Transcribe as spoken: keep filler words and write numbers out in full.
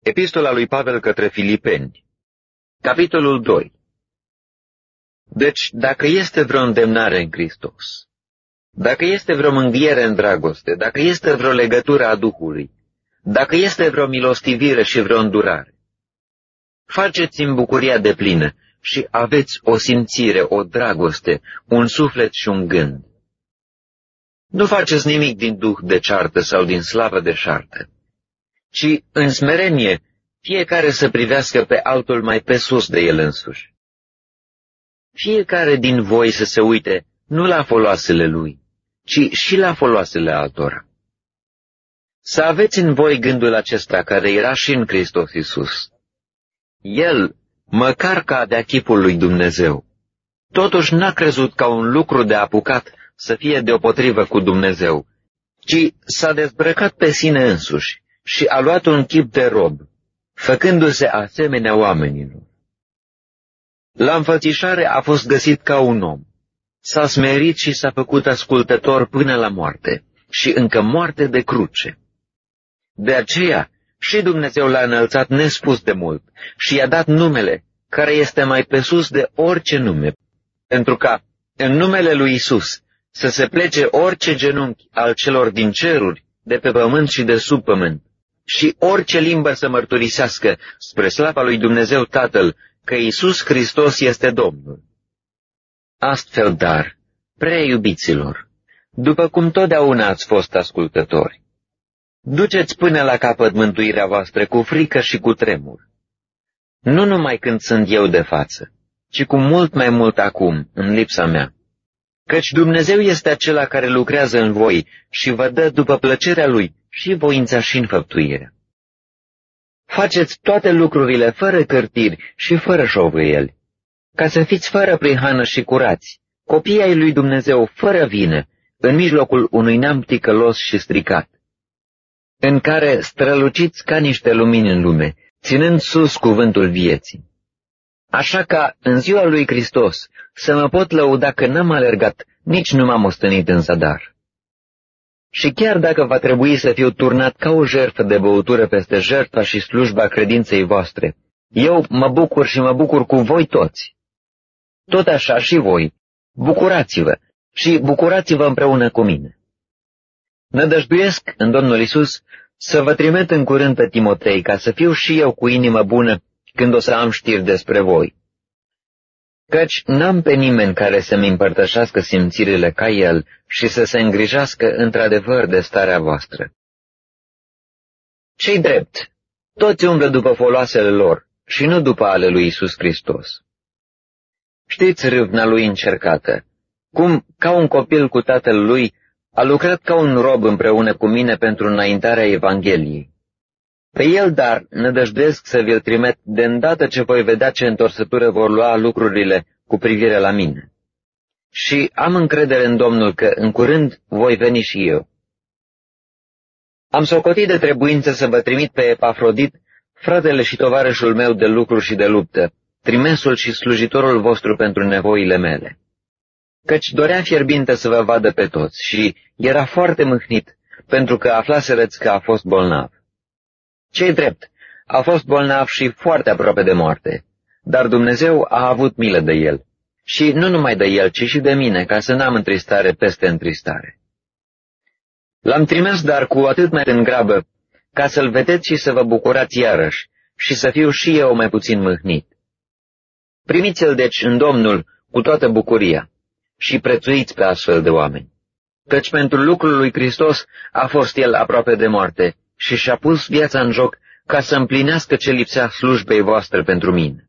Epistola lui Pavel către Filipeni, capitolul doi. Deci, dacă este vreo îndemnare în Hristos, dacă este vreo mânghiere în dragoste, dacă este vreo legătură a Duhului, dacă este vreo milostivire și vreo îndurare, faceți-mi bucuria deplină și aveți o simțire, o dragoste, un suflet și un gând. Nu faceți nimic din duh de ceartă sau din slavă de șartă, ci în smerenie fiecare să privească pe altul mai pe sus de el însuși. Fiecare din voi să se uite nu la foloasele lui, ci și la foloasele altora. Să aveți în voi gândul acesta care era și în Hristos Iisus. El, măcar că avea chipul lui Dumnezeu, totuși n-a crezut ca un lucru de apucat să fie deopotrivă cu Dumnezeu, ci s-a dezbrăcat pe sine însuși și a luat un chip de rob, făcându-se asemenea oamenilor. La înfățișare a fost găsit ca un om. S-a smerit și s-a făcut ascultător până la moarte, și încă moarte de cruce. De aceea și Dumnezeu l-a înălțat nespus de mult și i-a dat numele care este mai pe sus de orice nume, pentru ca în numele lui Isus să se plece orice genunchi al celor din ceruri, de pe pământ și de sub pământ, și orice limbă să mărturisească spre slava lui Dumnezeu Tatăl că Iisus Hristos este Domnul. Astfel, dar, prea iubiților, după cum totdeauna ați fost ascultători, duceți până la capăt mântuirea voastră cu frică și cu tremur. Nu numai când sunt eu de față, ci cu mult mai mult acum, în lipsa mea. Căci Dumnezeu este acela care lucrează în voi și vă dă după plăcerea Lui și voința și înfăptuirea. Faceți toate lucrurile fără cârtiri și fără șovâieli, ca să fiți fără prihană și curați, copii ai lui Dumnezeu fără vină, în mijlocul unui neam ticălos și stricat, în care străluciți ca niște lumini în lume, ținând sus cuvântul vieții. Așa ca în ziua lui Hristos să mă pot lăuda că n-am alergat, nici nu m-am ostenit în zadar. Și chiar dacă va trebui să fiu turnat ca o jertfă de băutură peste jertfa și slujba credinței voastre, eu mă bucur și mă bucur cu voi toți. Tot așa și voi, bucurați-vă și bucurați-vă împreună cu mine. Nădăjduiesc în Domnul Iisus să vă trimit în curând pe Timotei, ca să fiu și eu cu inimă bună când o să am știri despre voi. Căci n-am pe nimeni care să-mi împărtășească simțirile ca el și să se îngrijească într-adevăr de starea voastră. Ce-i drept, toți umblă după foloasele lor și nu după ale lui Iisus Hristos. Știți râvna lui încercată, cum, ca un copil cu tatăl lui, a lucrat ca un rob împreună cu mine pentru înaintarea Evangheliei. Pe el, dar, nădăjduiesc să vi-l trimit de îndată ce voi vedea ce întorsătură vor lua lucrurile cu privire la mine. Și am încredere în Domnul că în curând voi veni și eu. Am socotit de trebuință să vă trimit pe Epafrodit, fratele și tovarășul meu de lucru și de luptă, trimesul și slujitorul vostru pentru nevoile mele. Căci dorea fierbinte să vă vadă pe toți și era foarte mâhnit, pentru că aflaserăți că a fost bolnav. Ce-i drept, a fost bolnav și foarte aproape de moarte, dar Dumnezeu a avut milă de el, și nu numai de el, ci și de mine, ca să n-am întristare peste întristare. L-am trimis dar cu atât mai în grabă, ca să-l vedeți și să vă bucurați iarăși, și să fiu și eu mai puțin mâhnit. Primiți-l deci în Domnul cu toată bucuria și prețuiți pe astfel de oameni, căci pentru lucrul lui Hristos a fost el aproape de moarte, și și-a pus viața în joc ca să împlinească ce lipsea slujbei voastre pentru mine.